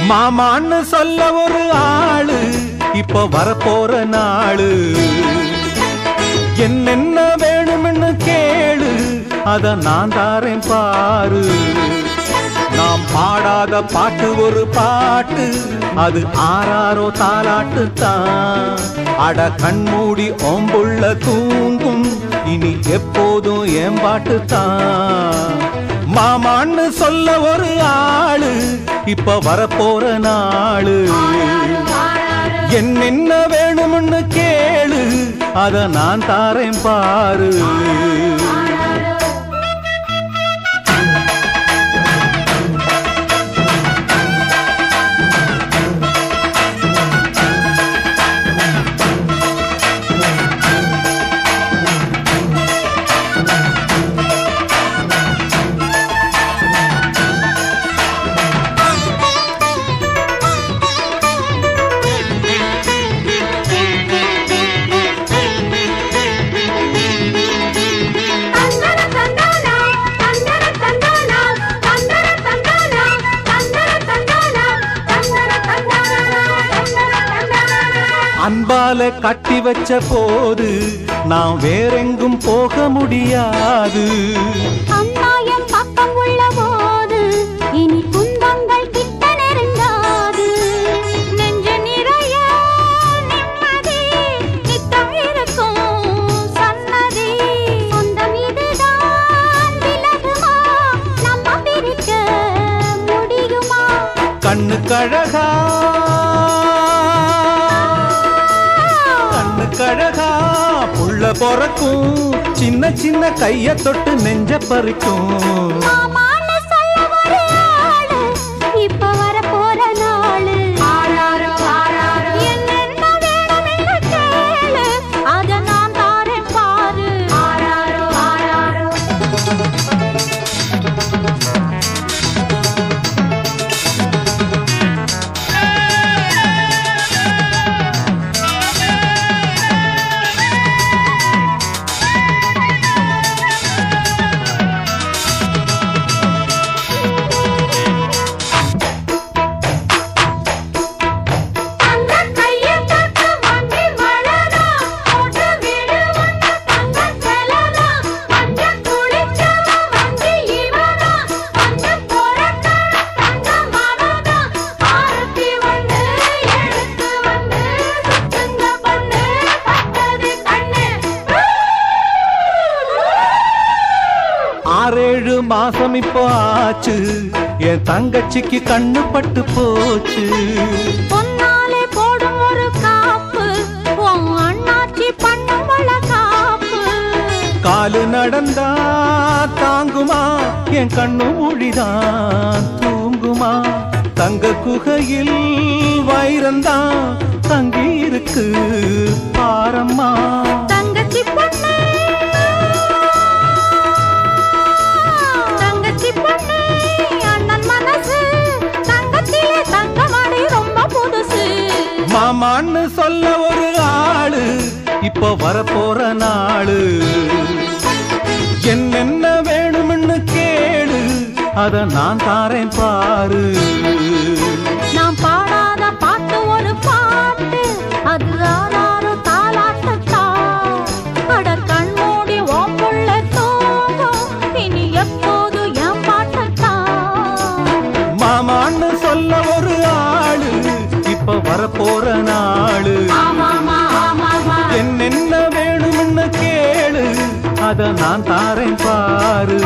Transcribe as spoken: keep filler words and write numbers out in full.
மாமான்னு சொல்ல ஒரு ஆளு இப்ப வரப்போற நாளு என்னென்ன வேணும்னு கேளு அத நான் தாரேன் பாரு நாம் பாடாத பாட்டு ஒரு பாட்டு அது ஆறாரோ தாலாட்டு தான் அட கண்மூடி ஓம்புள்ள தூங்கும் இனி எப்போதும் ஏம்பாட்டு தான் மாமான்னு சொல்ல ஒரு ஆளு இப்ப வரப்போற நாளு என்னென்ன வேணும்னு கேளு அத நான் தாரேன் பாரு அன்பால கட்டி வச்ச போது நான் வேறெங்கும் போக முடியாது அம்மாயம் பக்கம் உள்ள போது இனி துன்பங்கள் கிட்ட நெருங்காது நெஞ்ச நிறைய நிம்மதி நித்தம் இருக்கும் சன்னதி சொந்தம் இதுதான் விலகுமா நம்ம பிரிக்க முடியுமா கண்ணு கழகா கழகா புள்ள பொறக்கும் சின்ன சின்ன கைய தொட்டு நெஞ்ச பறிக்கும் மாமான்னு சொல்ல ஒரு ஆளு இப்ப வர போற நாளு ஆராரோ ஆராரோ என்னென்ன வேணும்னு கேளு அத நான் தாரேன் பாரு ஆராரோ ஆராரோ ஆறேழு மாசம் இப்போ ஆச்சு என் தங்கச்சிக்கு கண்ணு பட்டு போச்சு பொன்னாலே போடும் ஒரு காப்பு உன் அண்ணாச்சி பண்ணும் வள காப்பு காலு நடந்தா தாங்குமா என் கண்ணு மொழிதான் தூங்குமா தங்க குகையில் வைரந்தான் தங்கி இருக்கு பாரம்மா தங்கச்சி பொண்ணு தங்கச்சி பொண்ணு அண்ணன் மனசு தங்கத்திலே தங்கமடி ரொம்ப புதுசு மாமான்னு சொல்ல ஒரு ஆளு இப்ப வரப்போற நாளு என்னென்ன வேணும்னு கேளு அத நான் தாரேன் பாரு நான் பாடாத பாட்டு ஒரு பாட்டு அது ஆறாரோ தாலாட்டத்தா அட கண்மூடி ஓம்புள்ள தூங்கும் இனி எப்போது என் பாட்டத்தா மாமான்னு சொல்ல ஒரு ஆளு இப்ப வரப்போற நாளு என்னென்ன வேணும்னு கேளு அத நான் தாரேன் பாரு